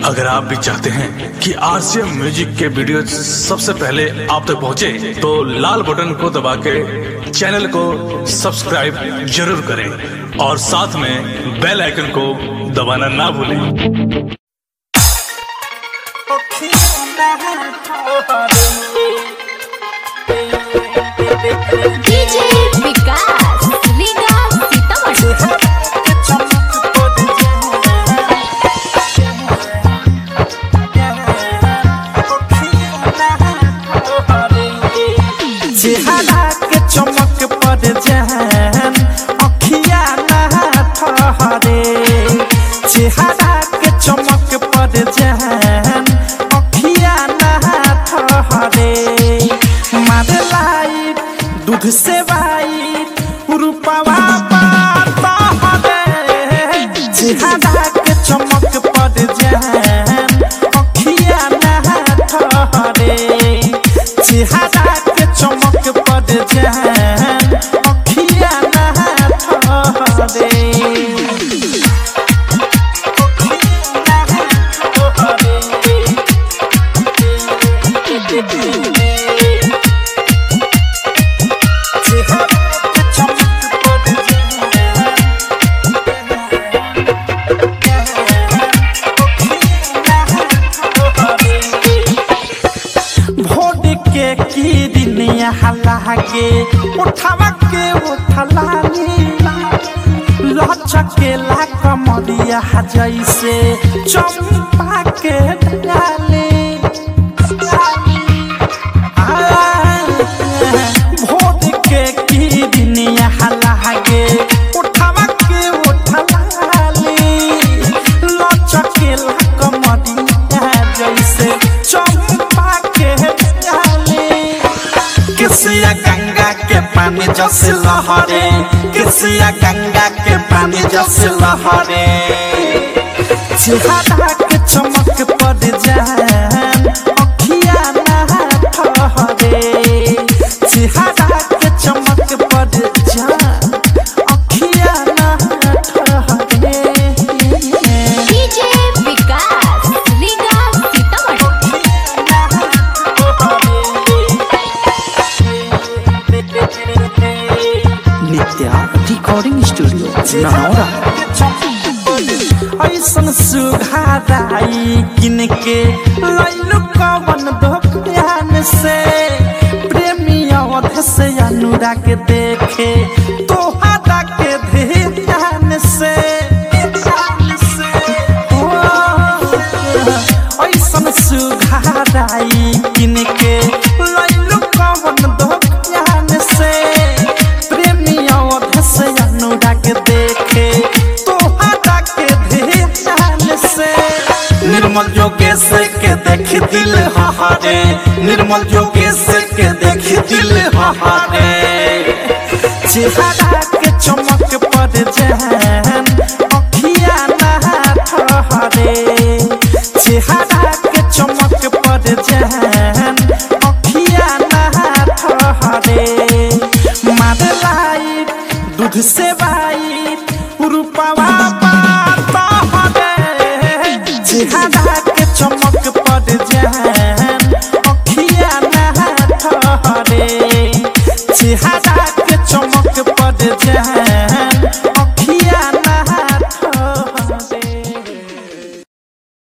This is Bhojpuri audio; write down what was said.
अगर आप भी चाहते हैं कि आरसीएम म्यूजिक के वीडियो सबसे पहले आप तक पहुंचे, तो लाल बटन को दबा के चैनल को सब्सक्राइब जरूर करें और साथ में बेल आइकन को दबाना ना भूलें। डीजे विकास लीगा सीतामढ़ी। चेहरा के चमक पर जहन अखिया ना ठहरे, चेहरा के चमक पर जहन अखिया ना ठहरे। मारलाई दूध से वाइट रूपवा बहरे, चेहरा के चमक पर जहन अखिया ना ठहरे, चेहरा के चमक पर जहन अखिया ना ठहरे। लागे उठावा के उठलानी लचके ला कमरिया जैसे चंपा के डाले। भोर के किरनिया लागे उठावा के उठलानी लचके ला कमरिया जैसे चंपा के डाले। किसिया गंगा के पानी जैसे लहरे, किसिया गंगा के पानी जैसे लहरे। चेहरा के चमक पर जहन अखिया ना ठहरे, चेहरा के चमक पर जहन अखिया ना ठहरे। डीजे विकास लीगा सीतामढ़ी। Nitya recording studio Nanaura. ऐसन सुघाराई किनके लैलु कवन दुकान से, प्रेमी अवध से अनुराग देखे तोहरा के ध्यान से। ऐसन सुघाराई किनके लैलु कवन दुकान से, प्रेमी अवध से अनुराग देखे तोहरा के ध्यान से। निर्मल योगेश के देख दिल हहारे, निर्मल योगेश के देख दिल हहारे। चेहरा के चमक पर जहन अखिया ना ठहरे, चेहरा के चमक पर जहन अखिया ना ठहरे। मारलाई दूध से वाइट रूपवा बहरे, चेहरा